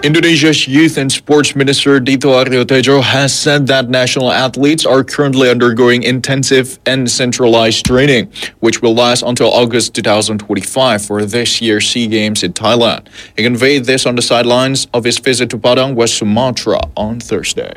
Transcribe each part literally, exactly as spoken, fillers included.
Indonesia's Youth and Sports Minister Dito Aryo Tejo has said that national athletes are currently undergoing intensive and centralized training, which will last until August twenty twenty-five for this year's SEA Games in Thailand. He conveyed this on the sidelines of his visit to Padang, West Sumatra on Thursday.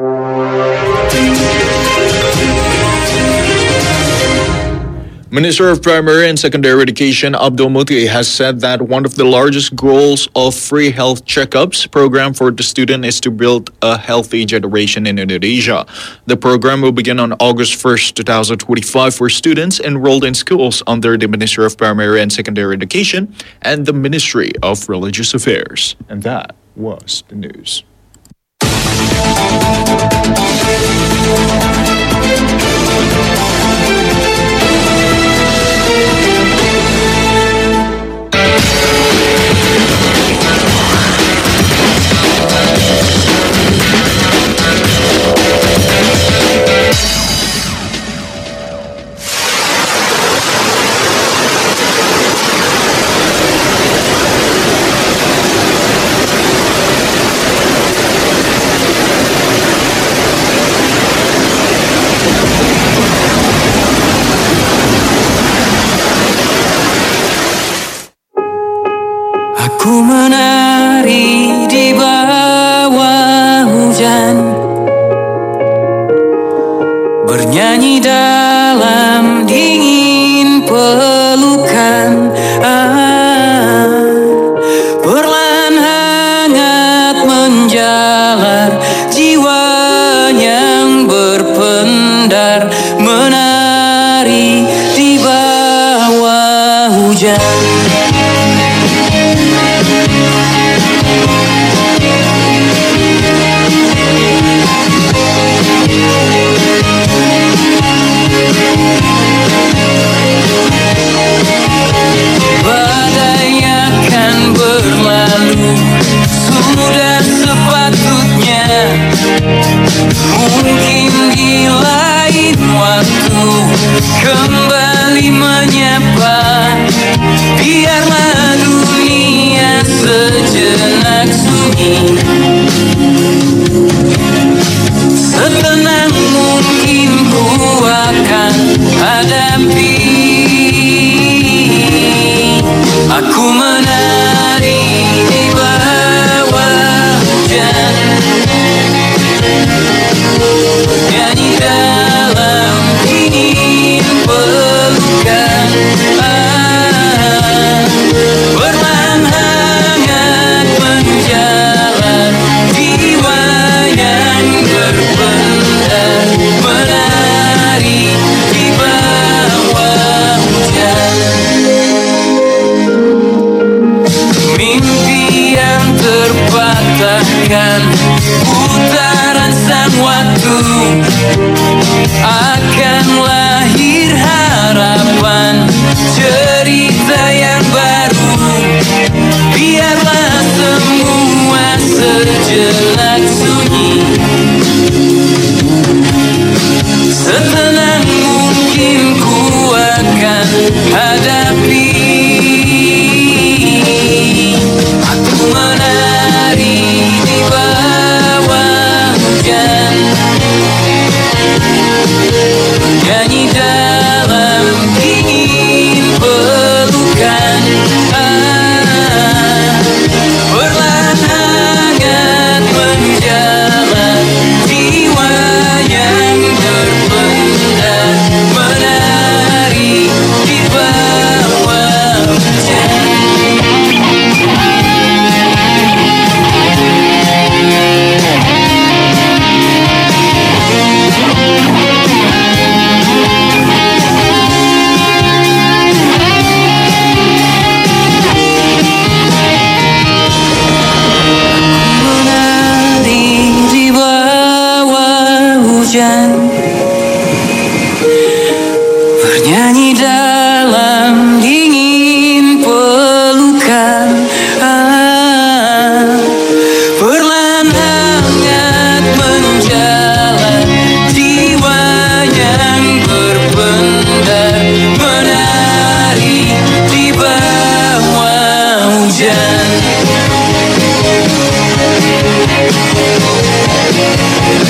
Minister of Primary and Secondary Education Abdul Muti has said that one of the largest goals of free health checkups program for the student is to build a healthy generation in Indonesia. The program will begin on August first, twenty twenty-five for students enrolled in schools under the Ministry of Primary and Secondary Education and the Ministry of Religious Affairs. And that was the news. Aku menari di bawah hujan, bernyanyi dalam dingin pelukan. Ah, perlahan hangat menjalar jiwa yang berpendar, menari di bawah hujan. Mungkin di lain waktu kembali menyapa, biarlah dunia sejenak sunyi, setenang mungkin ku akan hadapi. Aku menari di bawah hujan, nyanyi dalam dingin pelukan. Ah, perlahan hangat menjalar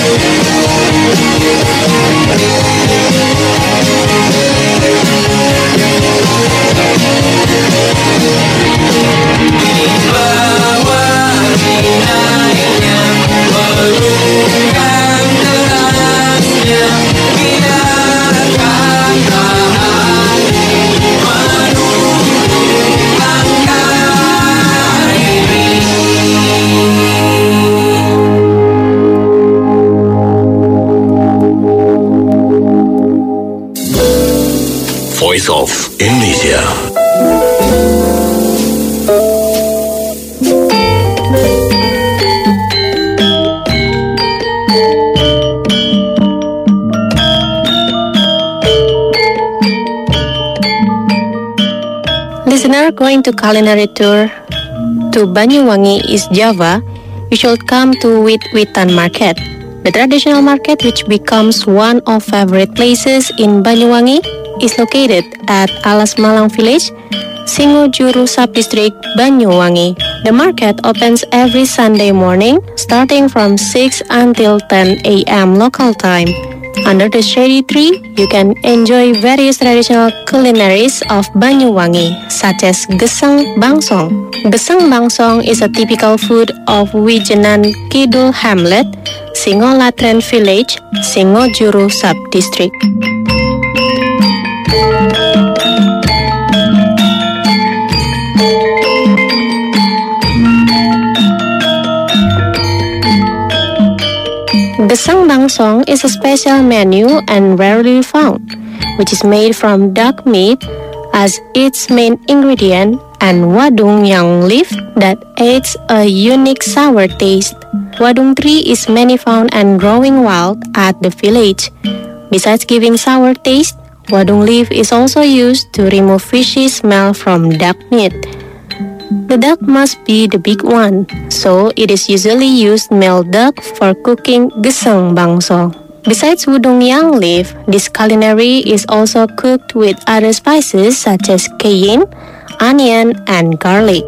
Voice of Indonesia. Listener going to culinary tour to Banyuwangi, East Java, you should come to Wit-Witan Market. The traditional market, which becomes one of favorite places in Banyuwangi, is located at Alas Malang Village, Singojuru Subdistrict, Banyuwangi. The market opens every Sunday morning, starting from six until ten a m local time. Under the shady tree, you can enjoy various traditional culinaries of Banyuwangi, such as Gesang Bangsong. Gesang Bangsong is a typical food of Wijenan Kidul Hamlet, Singolatren Village, Singojuru Subdistrict. Gesang Bangsong is a special menu and rarely found, which is made from duck meat as its main ingredient and wadung yang leaf that adds a unique sour taste. Wadung tree is many found and growing wild at the village. Besides giving sour taste, wadung leaf is also used to remove fishy smell from duck meat. The duck must be the big one, so it is usually used male duck for cooking Gesang Bangsong. Besides wudong yang leaf, this culinary is also cooked with other spices such as cayenne, onion, and garlic.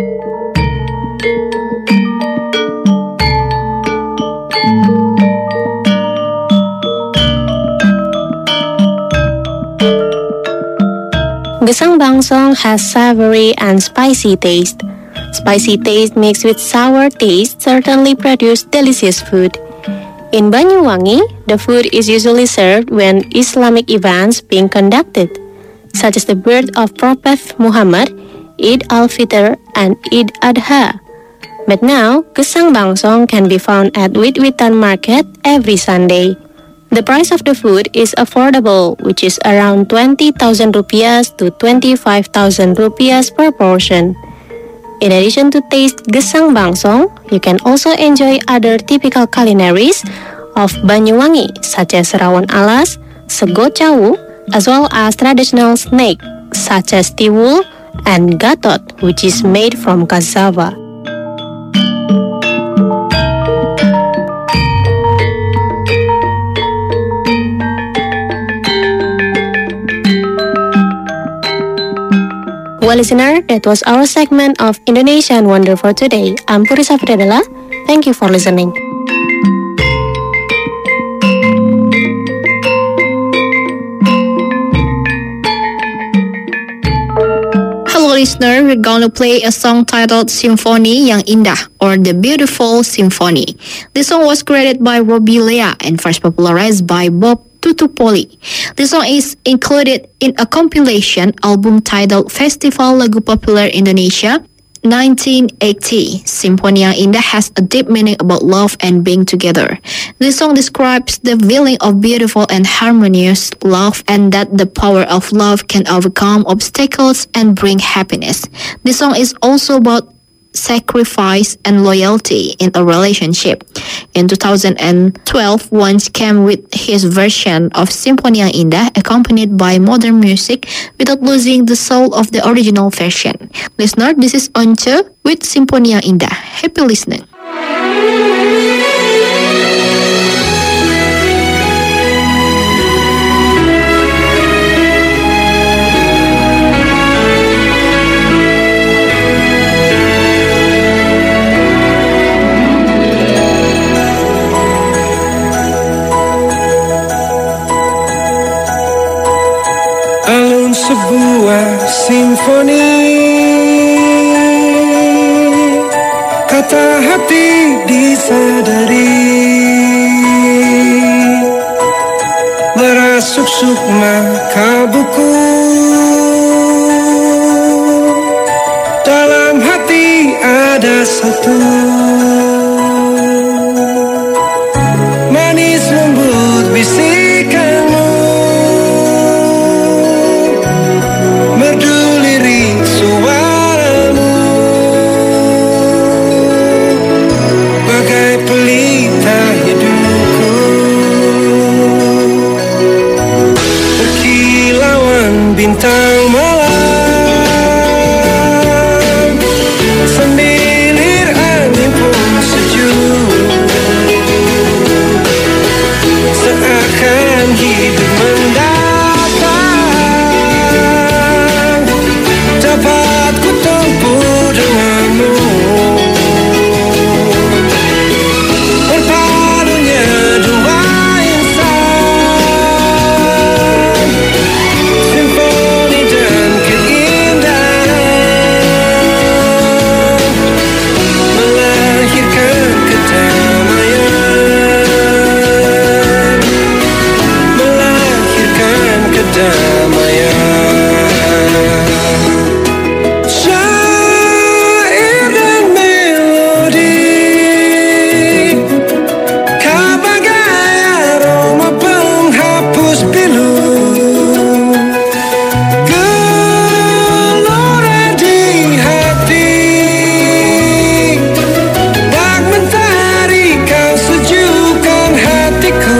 Gesang Bangsong has savory and spicy taste. Spicy taste mixed with sour taste certainly produce delicious food. In Banyuwangi, the food is usually served when Islamic events being conducted, such as the birth of Prophet Muhammad, Eid al-Fitr, and Eid Adha. But now, Gesang Bangsong can be found at Wit-Witan Market every Sunday. The price of the food is affordable, which is around twenty thousand rupiahs to twenty-five thousand rupiahs per portion. In addition to taste Gesang Bangsong, you can also enjoy other typical culinaries of Banyuwangi, such as rawon alas, sego cawu, as well as traditional snack such as tiwul and gatot, which is made from cassava. Well, listener, that was our segment of Indonesian Wonder for today. I'm Puri Safriadala. Thank you for listening. Hello, listener. We're going to play a song titled Simfoni Yang Indah, or The Beautiful Symphony. This song was created by Robbie Lea and first popularized by Bob Tutupoli. This song is included in a compilation album titled Festival Lagu Populer Indonesia nineteen eighty. Simfoni Yang Indah has a deep meaning about love and being together. This song describes the feeling of beautiful and harmonious love, and that the power of love can overcome obstacles and bring happiness. This song is also about sacrifice and loyalty in a relationship. In two thousand twelve, Once came with his version of Simfoni Yang Indah, accompanied by modern music without losing the soul of the original version. Listener, this is Once with Simfoni Yang Indah. Happy listening. sebuah simfoni. Kata hati disadari, merasuk sukma kalbuku. Dalam hati ada satu, manis lembut bisikanmu, merdu lirik suaramu, bagai pelita hidupku, berkilauan bintang malam, semilir angin pun sejuk, seakan hidup mendatang, dapat ku tempuh denganmu. Berpadunya dua insan, simfoni dan keindahan, melahirkan kedamaian, melahirkan kedamaian. Syair dan melodi, kau bagai aroma penghapus pilu, gelora di hati, bak mentari kau sejukkan hatiku.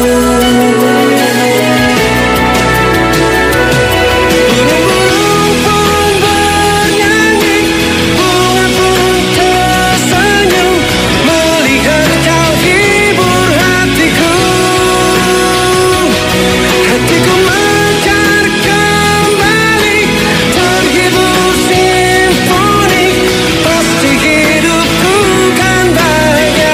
Burung-burung pun bernyanyi, bunga pun tersenyum, melihat kau hibur hatiku. Hatiku mekar kembali, terhibur simfoni, pasti hidupku kan bahagia.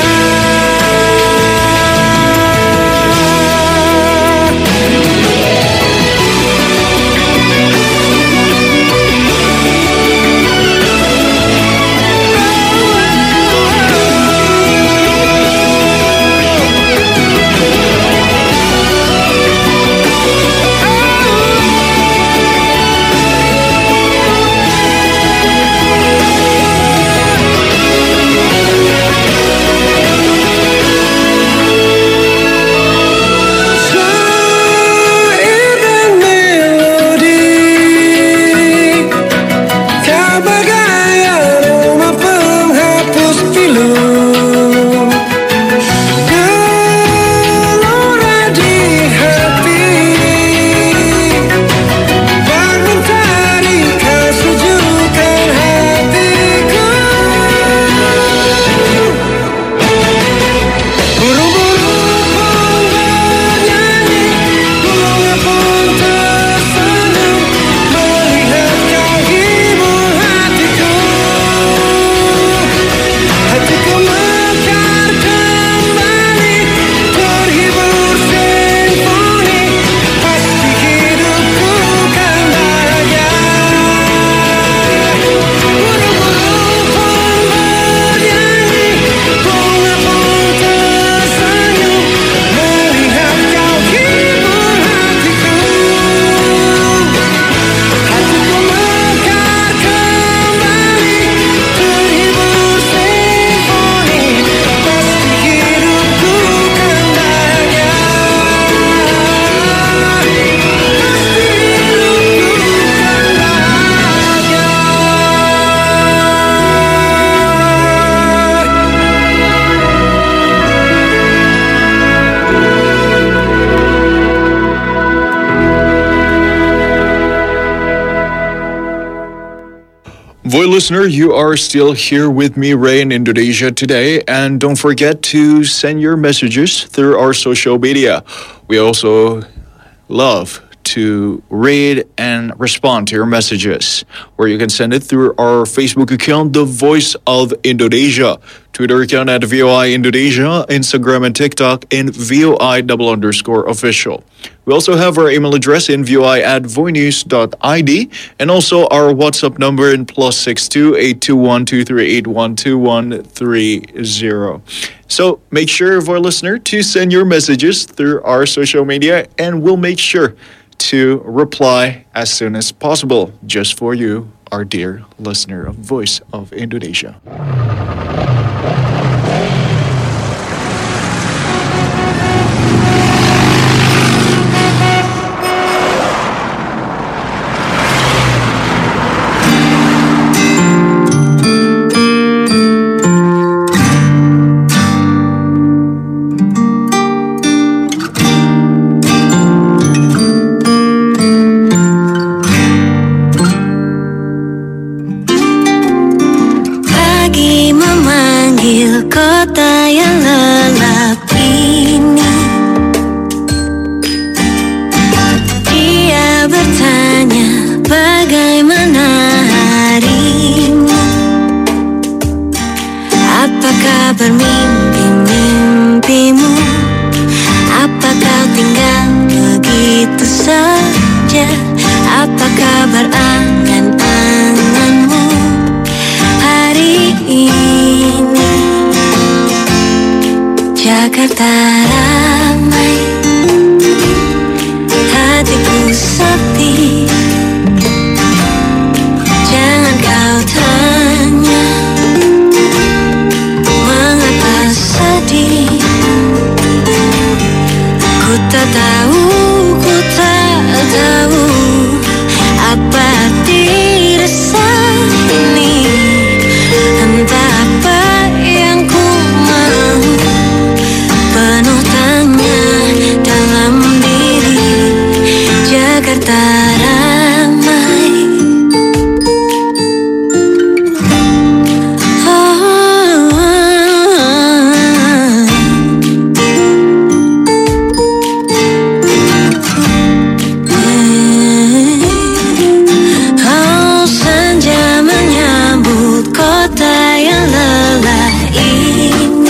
Syair dan melodi, kau bagai aroma penghapus pilu, gelora di hati, bak mentari kau sejukkan hatiku. Burung-burung pun bernyanyi, bunga pun tersenyum, melihat kau hibur hatiku. Hatiku mekar kembali, terhibur simfoni, pasti hidupku kan bahagia. Burung-burung pun bernyanyi, bunga pun tersenyum, melihat kau hibur hatiku. Hatiku mekar kembali, terhibur simfoni, pasti hidupku kan bahagia. Pasti hidupku kan bahagia. Voy listener, you are still here with me, Ray, in Indonesia today. And don't forget to send your messages through our social media. We also love to read and respond to your messages, where you can send it through our Facebook account, The Voice of Indonesia. Twitter account at V O I Indonesia, Instagram and TikTok in V O I double underscore official. We also have our email address in voi at voinews dot I D and also our WhatsApp number in plus six two eight two one two three eight one two one three zero. So make sure, Voi listener, to send your messages through our social media and we'll make sure to reply as soon as possible just for you, our dear listener of Voice of Indonesia. Pagi memanggil kota yang lelap ini. Dia bertanya bagaimana harimu. Apa kabar mimpi-mimpimu? Apa kau tinggal begitu saja? Apa kabar angan-anganmu hari ini? Jakarta ramai, hatiku sepi. Jangan kau tanya mengapa sedih. Ku tak tahu, ku tak tahu apa arti resah ini. Entah apa yang ku mau, penuh tanya dalam diri. Jakarta ramai. Oh, senja menyambut kota yang lelah ini.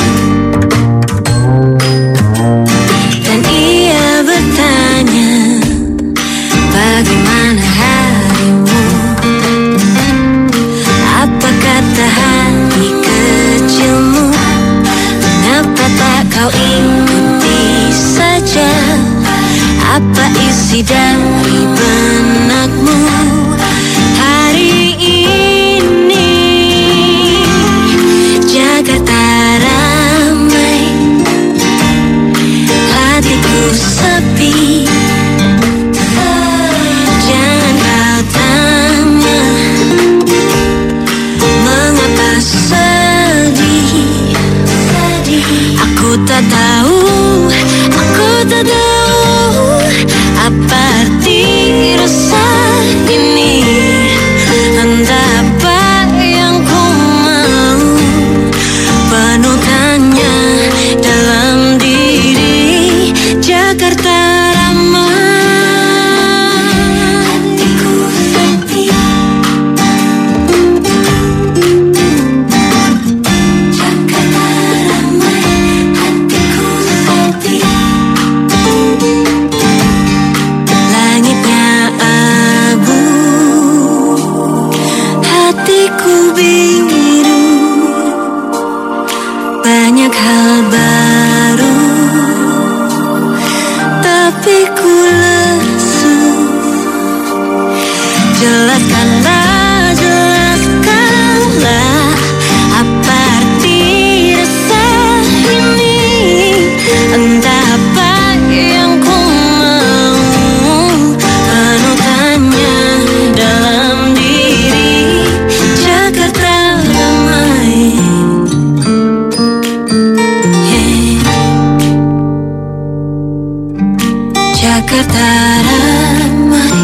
Dan ia bertanya bagaimana harimu. Apa kata hati kecilmu? Mengapa tak kau ikuti saja? Apa isi dari benakmu hari ini? Jakarta ramai, hatiku sepi. Jangan kau tanya mengapa sedih. Aku tak tahu, aku tak tahu apa arti resah ini. Entah apa yang ku mau, penuh tanya dalam diri. Jakarta ramai, hatiku sepi. Jakarta ramai, hatiku sepi. Langitnya abu, hatiku biru. Banyak hal baru, tapi ku lesu. Jelaskanlah, jelaskanlah apa arti resah ini. Entah apa yang ku mau, penuh tanya dalam diri. Jakarta ramai. Yeah. Jakarta ramai.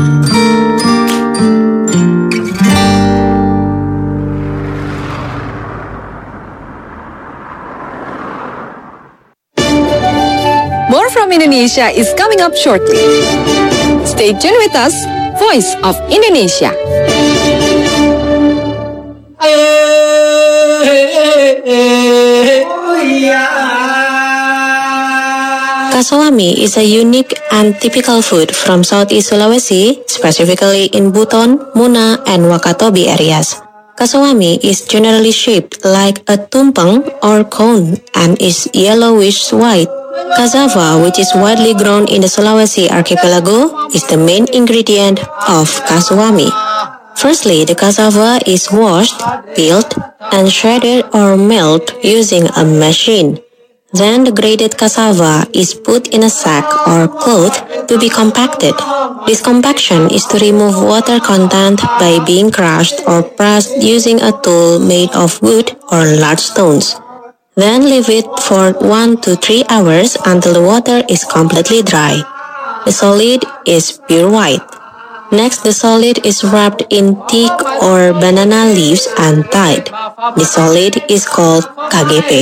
More from Indonesia is coming up shortly. Stay tuned with us, Voice of Indonesia. Hey, hey, hey. Kasawami is a unique and typical food from Southeast Sulawesi, specifically in Buton, Muna, and Wakatobi areas. Kasawami is generally shaped like a tumpeng or cone and is yellowish white. Cassava, which is widely grown in the Sulawesi archipelago, is the main ingredient of kasawami. Firstly, the cassava is washed, peeled, and shredded or milled using a machine. Then the grated cassava is put in a sack or cloth to be compacted. This compaction is to remove water content by being crushed or pressed using a tool made of wood or large stones. Then leave it for one to three hours until the water is completely dry. The solid is pure white. Next, the solid is wrapped in teak or banana leaves and tied. The solid is called K G P.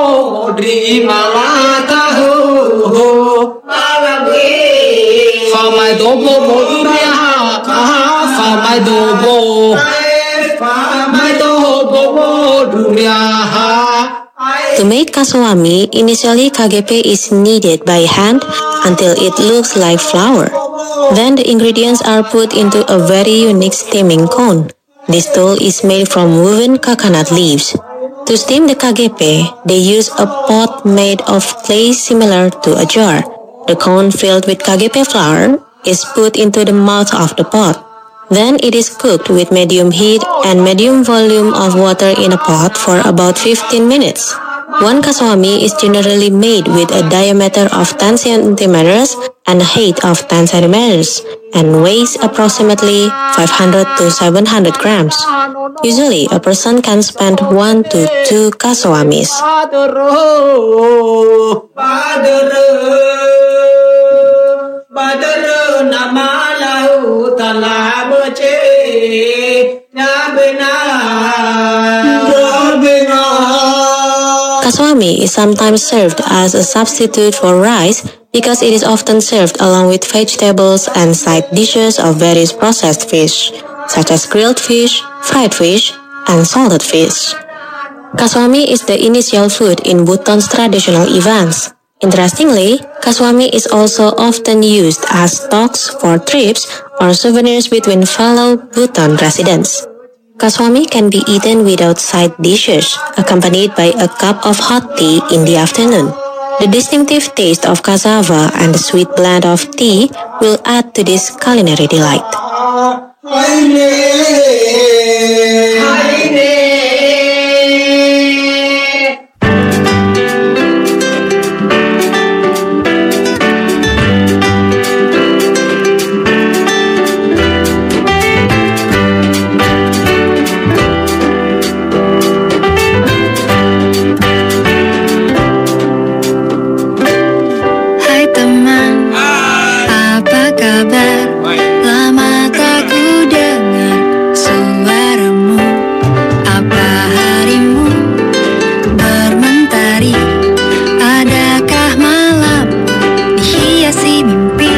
To make kasawami, initially K G P is kneaded by hand until it looks like flour. Then the ingredients are put into a very unique steaming cone. This tool is made from woven coconut leaves. To steam the K G P, they use a pot made of clay similar to a jar. The cone filled with K G P flour is put into the mouth of the pot. Then it is cooked with medium heat and medium volume of water in a pot for about fifteen minutes. One kasawami is generally made with a diameter of ten centimeters and a height of ten centimeters and weighs approximately five hundred to seven hundred grams. Usually, a person can spend one to two kasawamis. Kasawami is sometimes served as a substitute for rice because it is often served along with vegetables and side dishes of various processed fish, such as grilled fish, fried fish, and salted fish. Kasawami is the initial food in Buton's traditional events. Interestingly, kasawami is also often used as stocks for trips or souvenirs between fellow Buton residents. Kasawami can be eaten without side dishes, accompanied by a cup of hot tea in the afternoon. The distinctive taste of cassava and the sweet blend of tea will add to this culinary delight. Hai teman, apa kabar? Lama tak ku dengar suaramu. Apa harimu bermentari? Adakah malam dihiasi mimpi?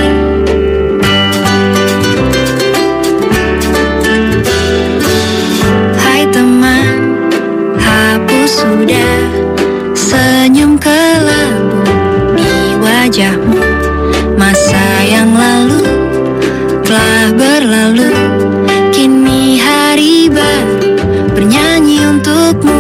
Hai teman, hapus sudah senyum kelabu di wajahmu. Masa yang lalu telah berlalu, kini hari baru bernyanyi untukmu.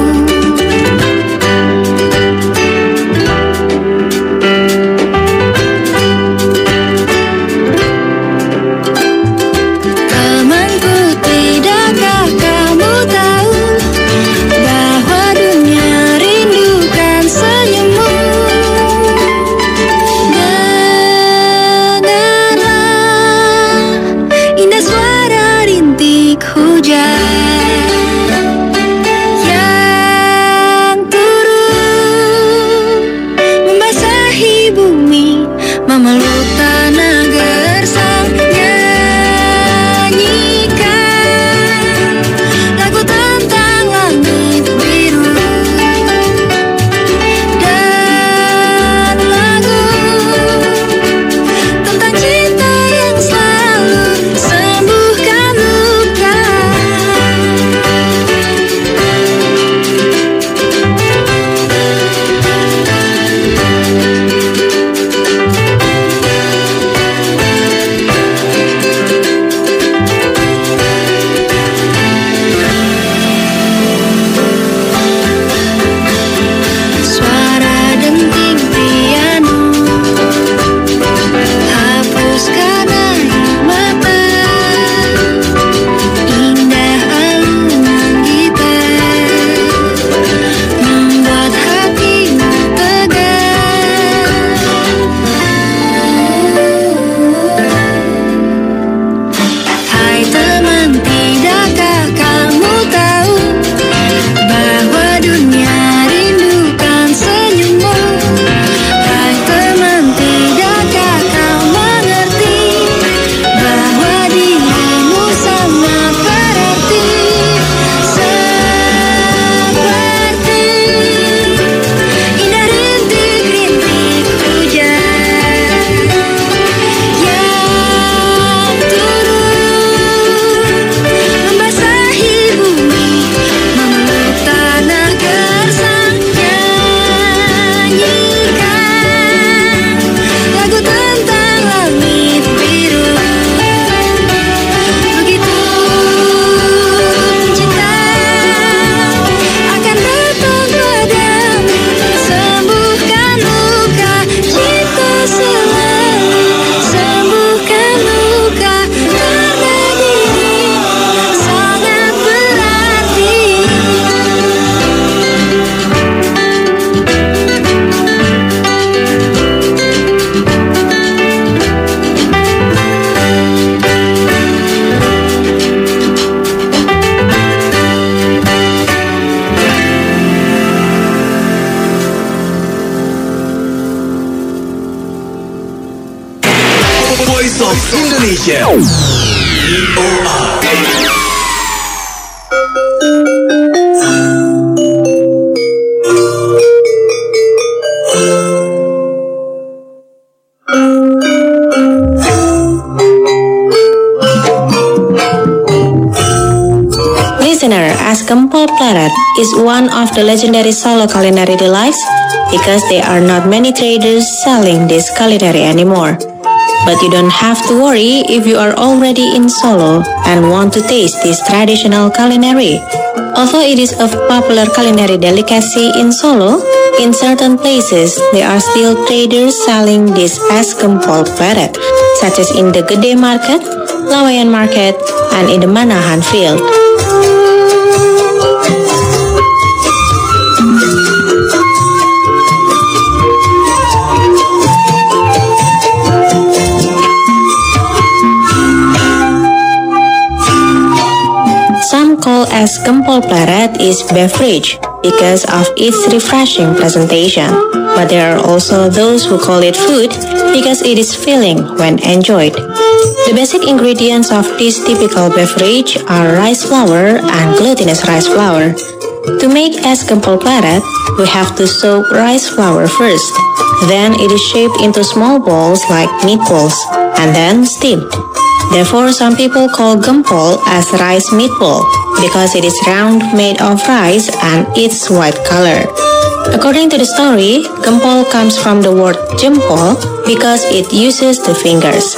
Temanku, tidakkah kamu tahu bahwa dunia rindukan senyummu? Dengarlah indah suara Voice of Indonesia. V O R. Listener, as Gempol Pleret is one of the legendary Solo culinary delights because there are not many traders selling this culinary anymore. But you don't have to worry if you are already in Solo and want to taste this traditional culinary. Although it is a popular culinary delicacy in Solo, in certain places there are still traders selling this as Gempol Pleret, such as in the Gede Market, Laweyan Market, and in the Manahan Field. Some call as Gempol Pleret is beverage because of its refreshing presentation. But there are also those who call it food because it is filling when enjoyed. The basic ingredients of this typical beverage are rice flour and glutinous rice flour. To make es Gempol Pleret, we have to soak rice flour first. Then it is shaped into small balls like meatballs and then steamed. Therefore, some people call gempol as rice meatball because it is round, made of rice, and its white color. According to the story, gempol comes from the word jempol because it uses the fingers.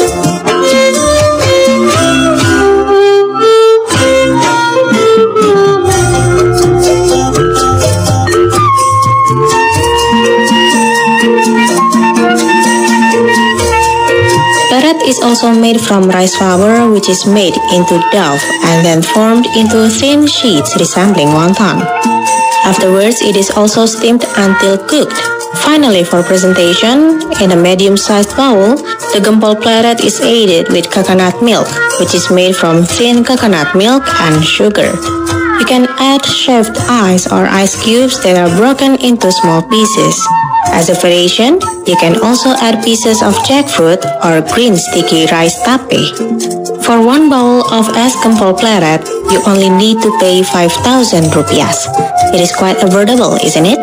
Pleret is also made from rice flour, which is made into dough and then formed into thin sheets resembling wonton. Afterwards, it is also steamed until cooked. Finally, for presentation, in a medium-sized bowl, the Gempol Pleret is aided with coconut milk, which is made from thin coconut milk and sugar. You can add shaved ice or ice cubes that are broken into small pieces. As a variation, you can also add pieces of jackfruit or green sticky rice tape. For one bowl of es Gempol Pleret, you only need to pay five thousand rupiahs. It is quite affordable, isn't it?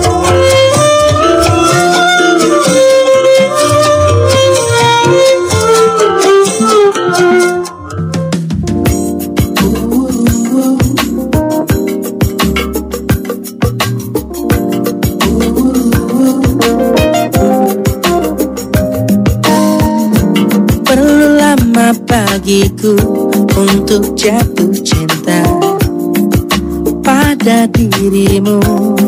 Bagiku untuk jatuh cinta pada dirimu,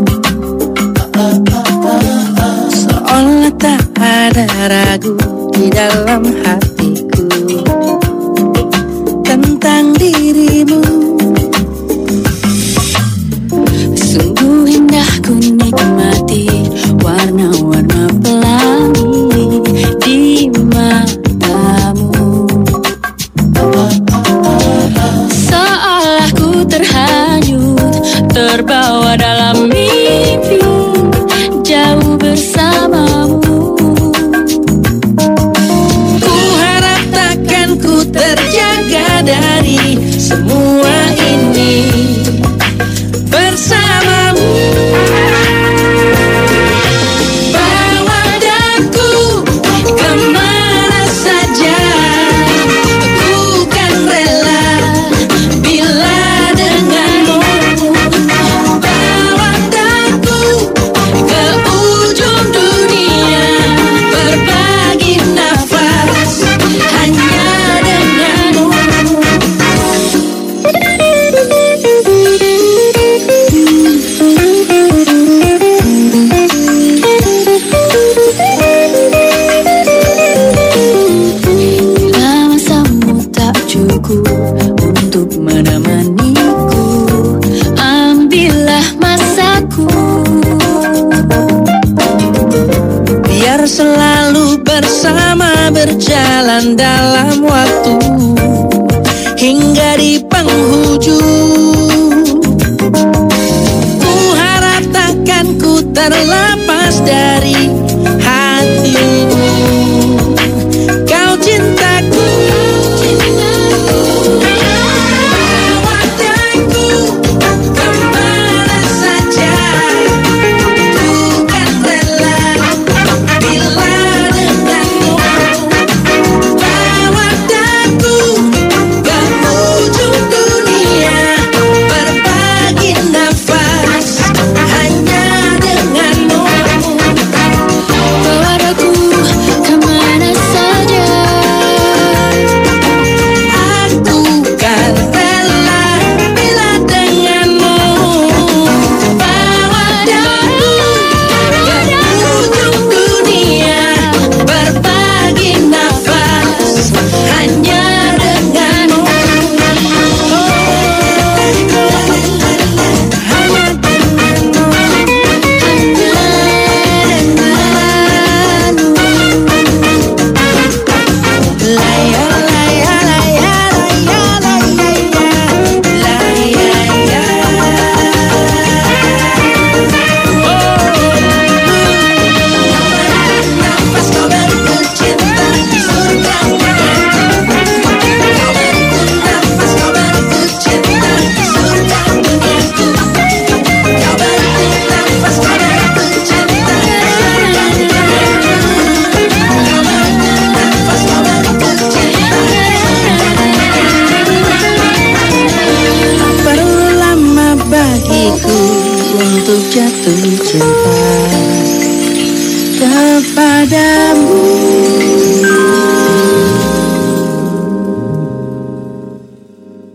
seolah tak ada ragu di dalam hatiku tentang dirimu. Sungguh indah ku nikmati warna-warna pelangi di matamu. Seolah ku terhanyut, terbawa dalam mimpi, jauh bersamamu. Ku harap takkan ku terjaga dari semua ini bersamamu. Bawa daku kemana saja, ku kan rela bila denganmu. Bawa daku ke ujung dunia, berbagi nafas hanya denganmu. Lama samu tak cukup untuk menemaniku, ambillah masaku. Biar selalu bersama, berjalan dalam waktu hingga di penghujung. Ku harap takkan ku terlepas dari hatimu.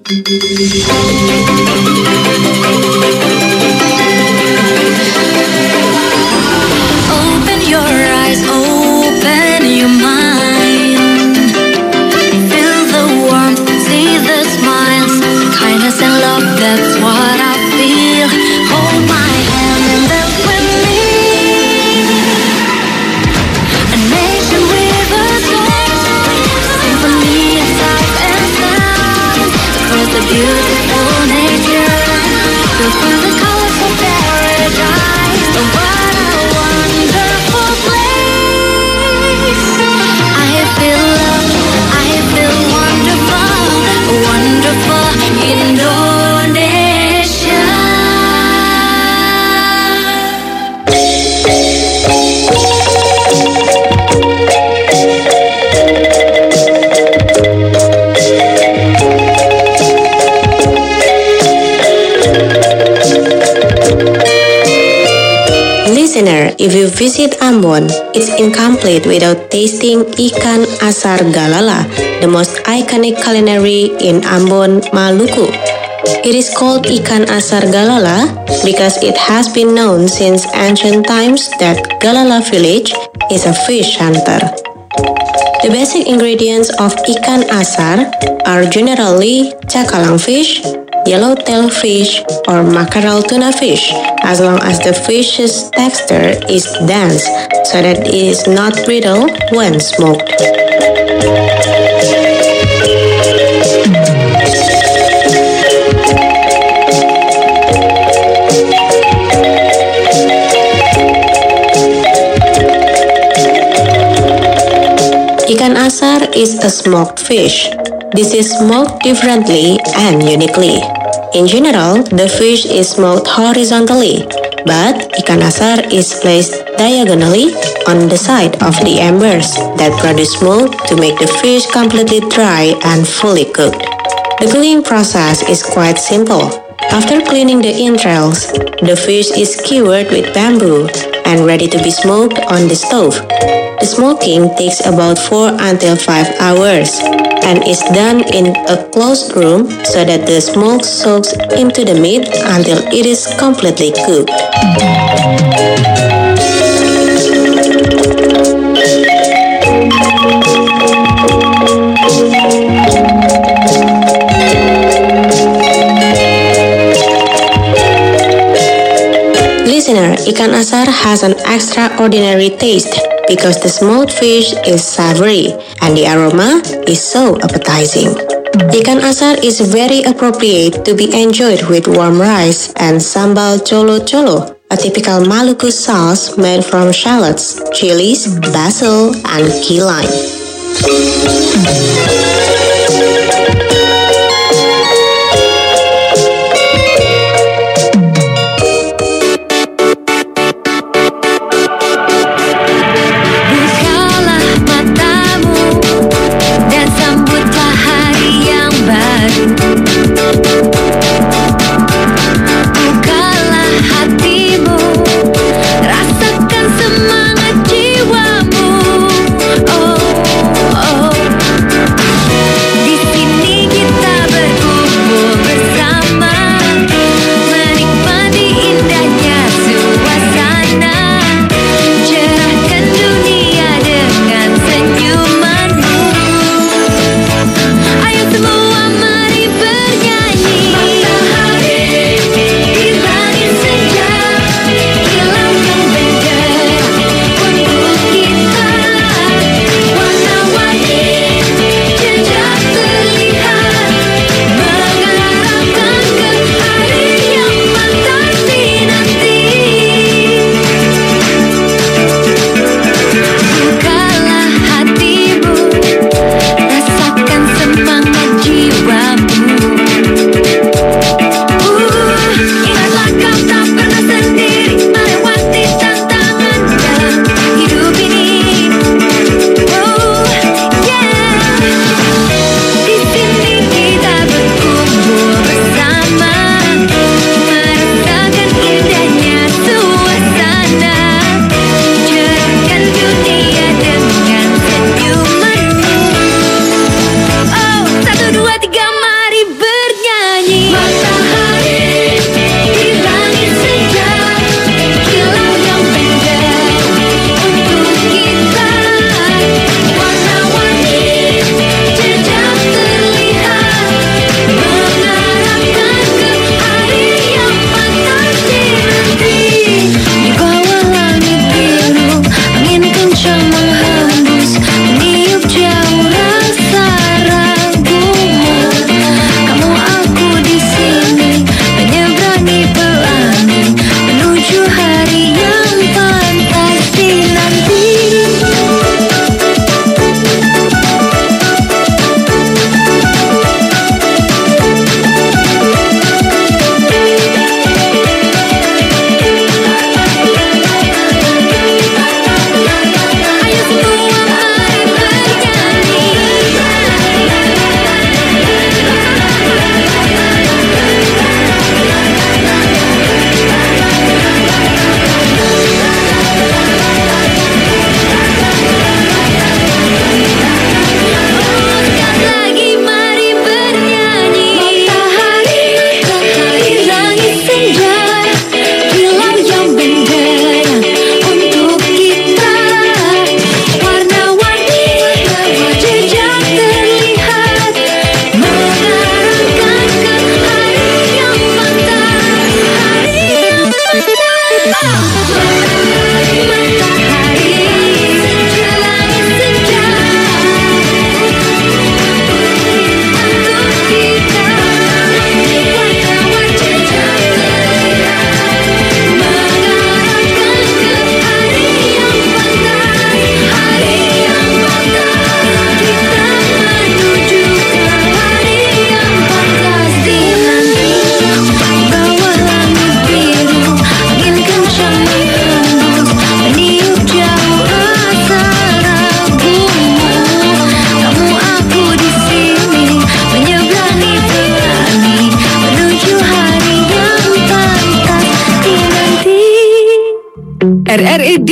Open your eyes, open your mind. Feel the warmth, see the smiles, kindness and love, that's what I feel. Hold my hand and dance with me. A nation with a song, symphony of sight and sound. Across the beautiful nature, feel through the colorful paradise. Oh, what a wonderful place. I feel loved, I feel wonderful, wonderful Indonesia. Listener, if you visit Ambon, it's incomplete without tasting ikan asar galala, the most iconic culinary in Ambon, Maluku. It is called ikan asar galala because it has been known since ancient times that Galala village is a fish hunter. The basic ingredients of ikan asar are generally cakalang fish, yellowtail fish, or mackerel tuna fish, as long as the fish's texture is dense so that it is not brittle when smoked. Ikan asar is a smoked fish. This is smoked differently and uniquely. In general, the fish is smoked horizontally, but ikan asar is placed diagonally on the side of the embers that produce smoke to make the fish completely dry and fully cooked. The cooking process is quite simple. After cleaning the entrails, the fish is skewered with bamboo and ready to be smoked on the stove. The smoking takes about four until five hours and is done in a closed room so that the smoke soaks into the meat until it is completely cooked. Listener, ikan asar has an extraordinary taste because the smoked fish is savory and the aroma is so appetizing. Ikan asar is very appropriate to be enjoyed with warm rice and sambal colo-colo, a typical Maluku sauce made from shallots, chilies, basil, and key lime. Semangat jiwamu, oh, oh.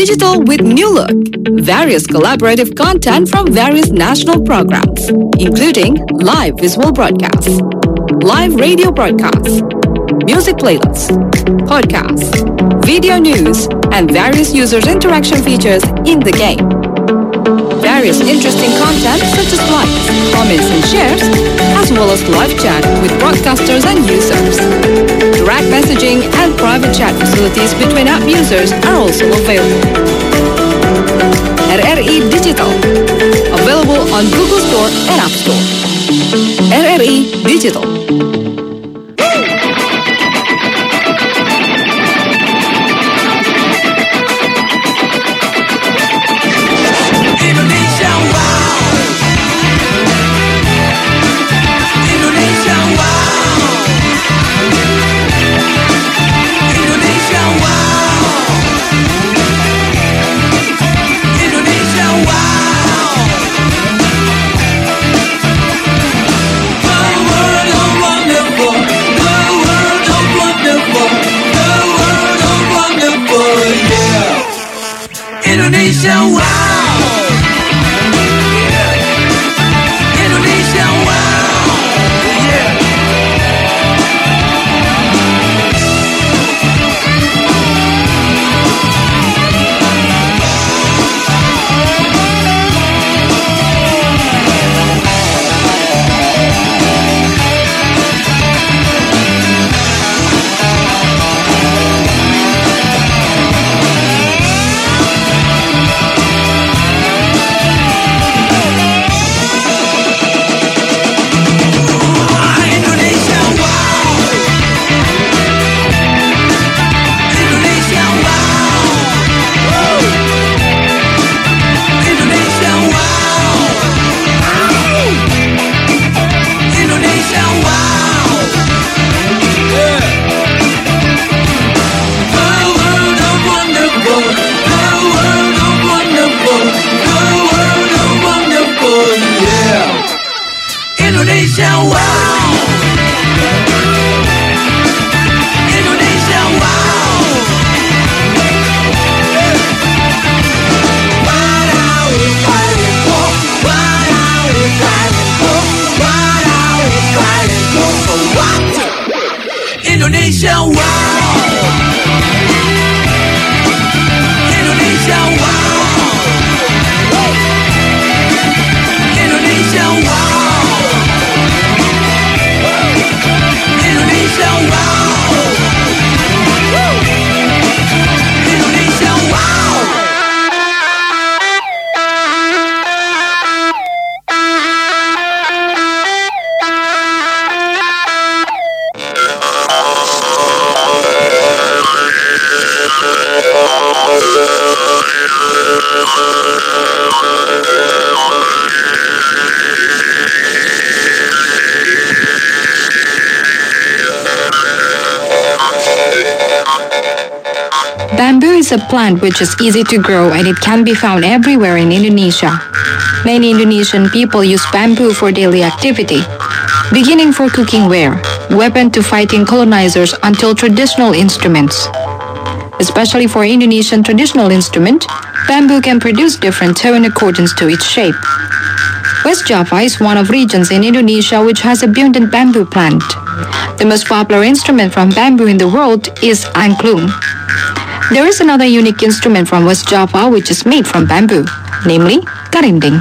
Digital with new look. Various collaborative content from various national programs, including live visual broadcasts, live radio broadcasts, music playlists, podcasts, video news, and various users' interaction features in the game. Various interesting content such as likes, comments, and shares, as well as live chat with broadcasters and users. Direct messaging and private chat facilities between app users are also available. R R I Digital, available on Google Store and App Store. R R I Digital. Indonesia, wow! Indonesia, wow! Yeah! Indonesia, wow! Indonesia, wow! What are we fighting for? What are we fighting for? What are we fighting for? For what? Indonesia, wow! Indonesia, wow! Indonesia, wow! Indonesia, wow! Indonesia, wow! Bamboo is a plant which is easy to grow and it can be found everywhere in Indonesia. Many Indonesian people use bamboo for daily activity, beginning for cooking ware, weapon to fighting colonizers until traditional instruments. Especially for Indonesian traditional instrument, bamboo can produce different tone in accordance to its shape. West Java is one of regions in Indonesia which has abundant bamboo plant. The most popular instrument from bamboo in the world is angklung. There is another unique instrument from West Java which is made from bamboo, namely karinding.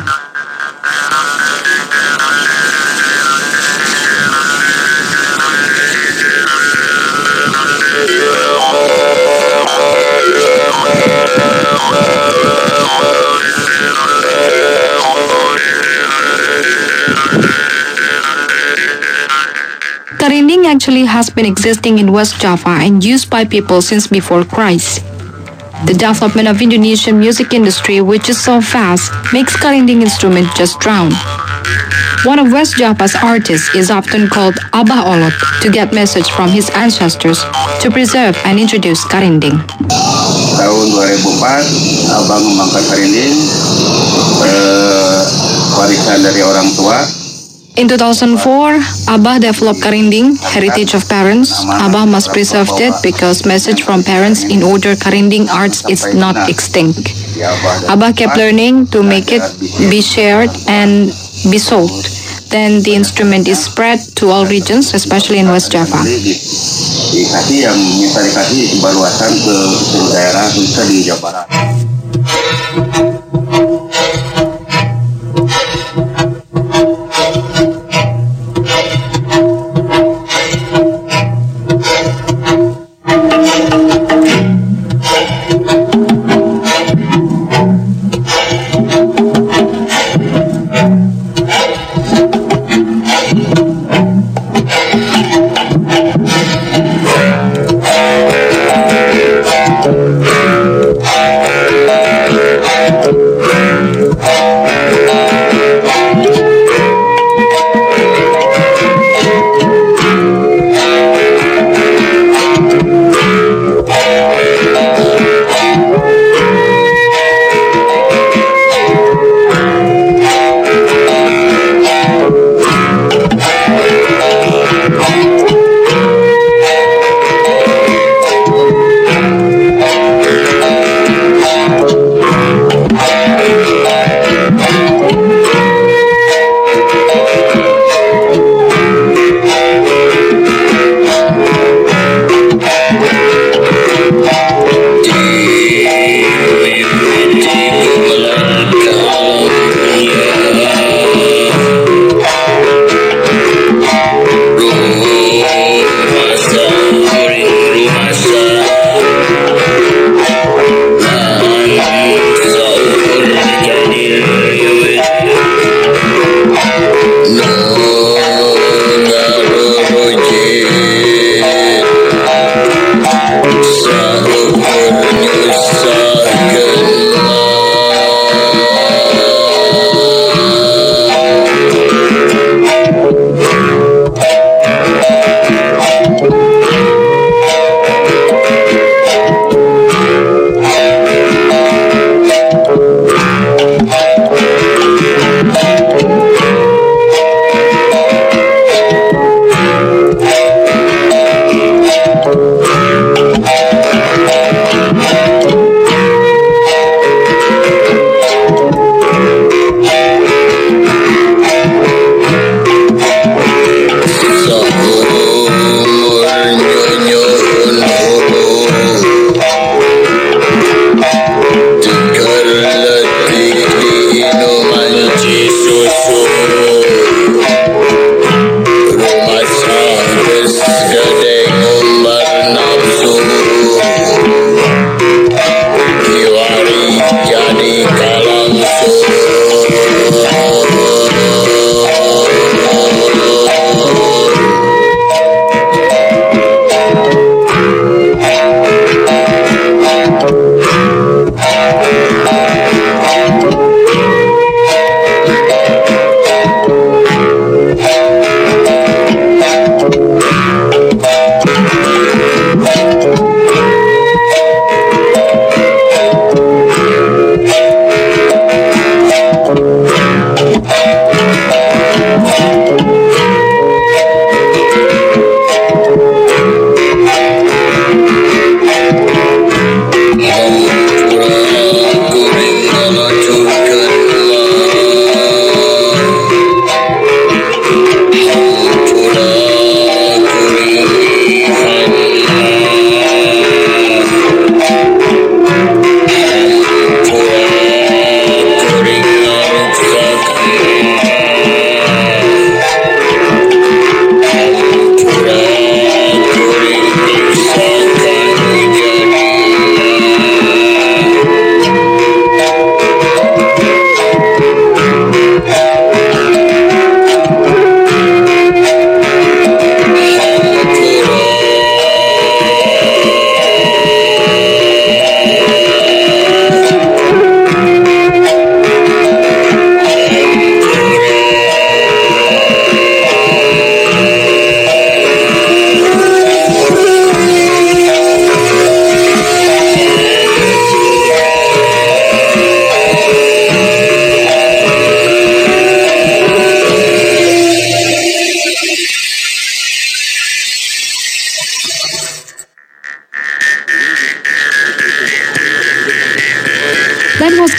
Karinding actually has been existing in West Java and used by people since before Christ. The development of Indonesian music industry, which is so fast, makes karinding instrument just drown. One of West Java's artists is often called Abah Olot to get message from his ancestors to preserve and introduce karinding. Tahun dua ribu empat, Abang mengangkat karinding, eh, warisan dari orang tua. In two thousand four, Abah developed Karinding, Heritage of Parents. Abah must preserve it because message from parents in order Karinding arts is not extinct. Abah kept learning to make it be shared and be sold. Then the instrument is spread to all regions, especially in West Java. Dikasih yang minta dikasih baluasan ke seluruh daerah khususnya di Jawa Barat.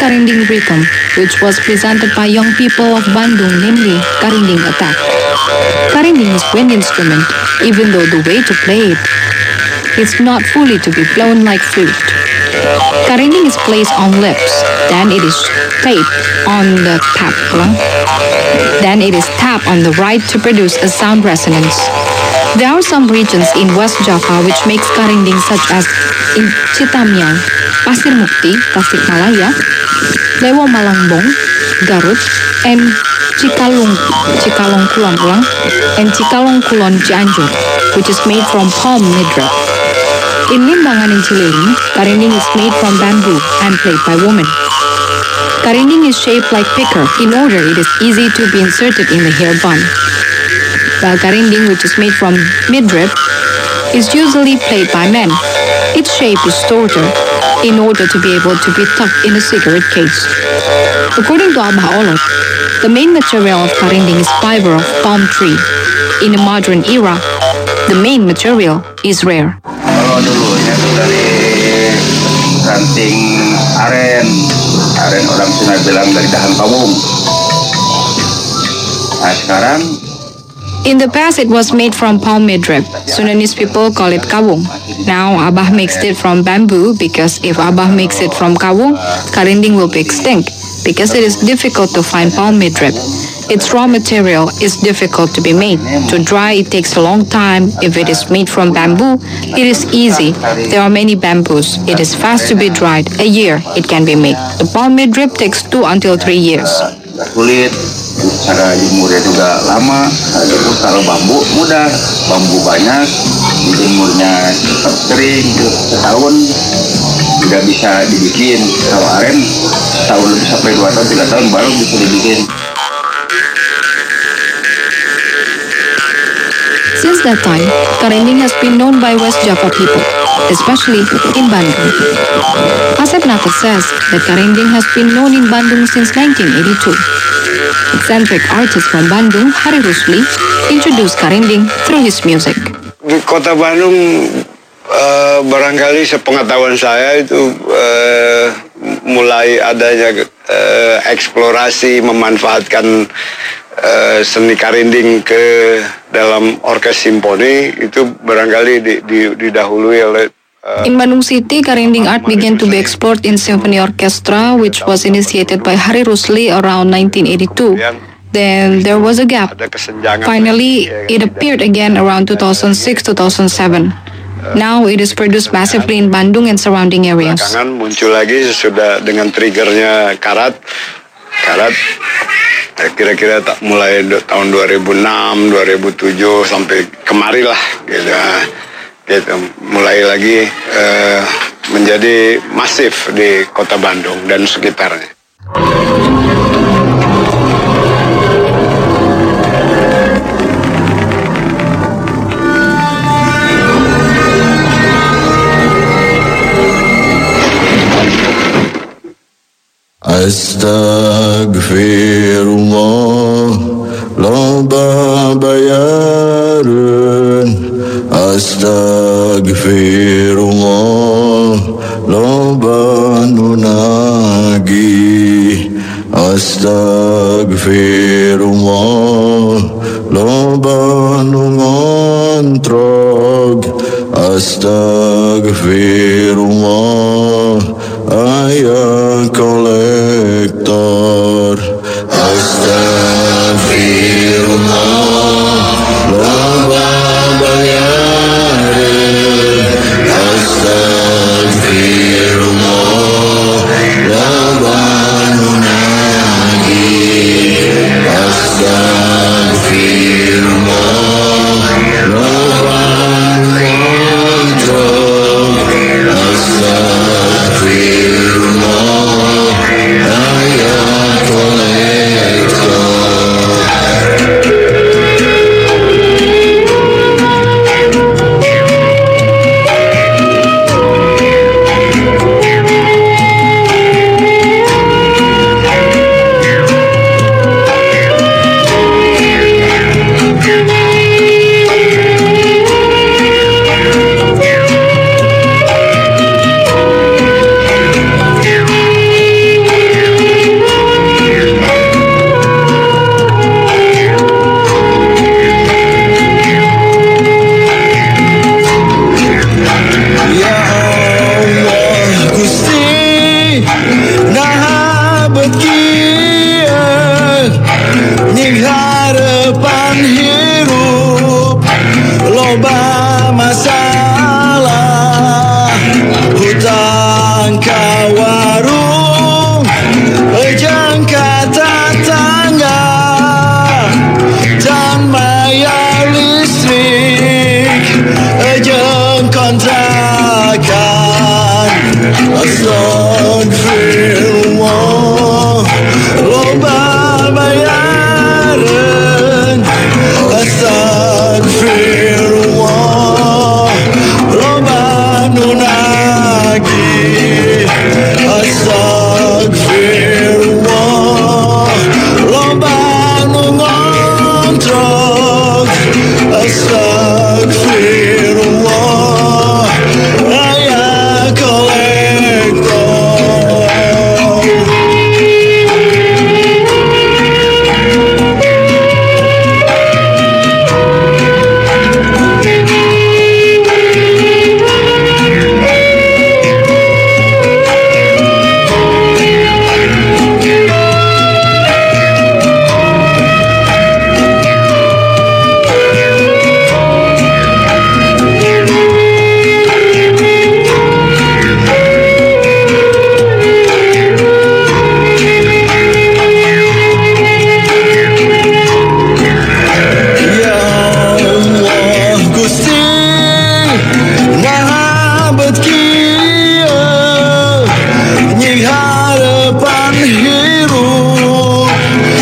Karinding rhythm, which was presented by young people of Bandung, namely Karinding Attack. Karinding is wind instrument, even though the way to play it is not fully to be blown like flute. Karinding is placed on lips, then it is tapped on the tap, then it is tapped on the right to produce a sound resonance. There are some regions in West Java which makes karinding such as in Citamiang, Pasir Mukti, Tasikmalaya, Lewo Malangbong, Garut, and Cikalong, Cikalong Kulon ulang, and Cikalong Kulon Cianjur, which is made from palm midrib. In Limbangan and Cililin, karinding is made from bamboo and played by women. Karinding is shaped like picker in order it is easy to be inserted in the hair bun. While karinding, which is made from midrib, is usually played by men. Its shape is shorter in order to be able to be tucked in a cigarette case. According to Abah Olot, the main material of karinding is fiber of palm tree. In a modern era, the main material is rare. Kalau dulunya itu dari ranting aren, aren orang Sunda bilang dari dahan kawung. Nah sekarang in the past, it was made from palm midrib. Sundanese people call it kawung. Now, Abah makes it from bamboo because if Abah makes it from kawung, karinding will be extinct because it is difficult to find palm midrib. Its raw material is difficult to be made. To dry, it takes a long time. If it is made from bamboo, it is easy. There are many bamboos. It is fast to be dried. A year, it can be made. The palm midrib takes two until three years. Sulit, cara jemurnya juga lama. Itu kalau bambu mudah, bambu banyak, dijemurnya cepat kering, setahun tidak bisa dibikin. Kalau aren setahun lebih sampai dua tahun, tiga tahun baru bisa dibikin. Since that time, karinding has been known by West Java people, especially in Bandung. Asep Nata says that karinding has been known in Bandung since nineteen eighty-two. Eccentric artist from Bandung, Hari Rusli, introduced karinding through his music. Di kota Bandung, uh, barangkali sepengetahuan saya itu uh, mulai adanya uh, eksplorasi memanfaatkan uh, seni karinding ke dalam orkes simfoni itu barangkali di, di, didahului oleh uh, in Bandung City, karinding art began to be explored in symphony orchestra, which was initiated by Hari Rusli around nineteen eighty-two. Then there was a gap. Finally, it appeared again around two thousand six to two thousand seven. Now it is produced massively in Bandung and surrounding areas. Belakangan muncul lagi sudah dengan triggernya karat, karat. Kira-kira tak mulai tahun dua ribu enam, dua ribu tujuh sampai kemari lah gitu, gitu. Mulai lagi uh, menjadi masif di kota Bandung dan sekitarnya. Astagfirullah loba bayarun Astagfirullah loba nunagi Astagfirullah loba nungontrog Astagfirullah ayakau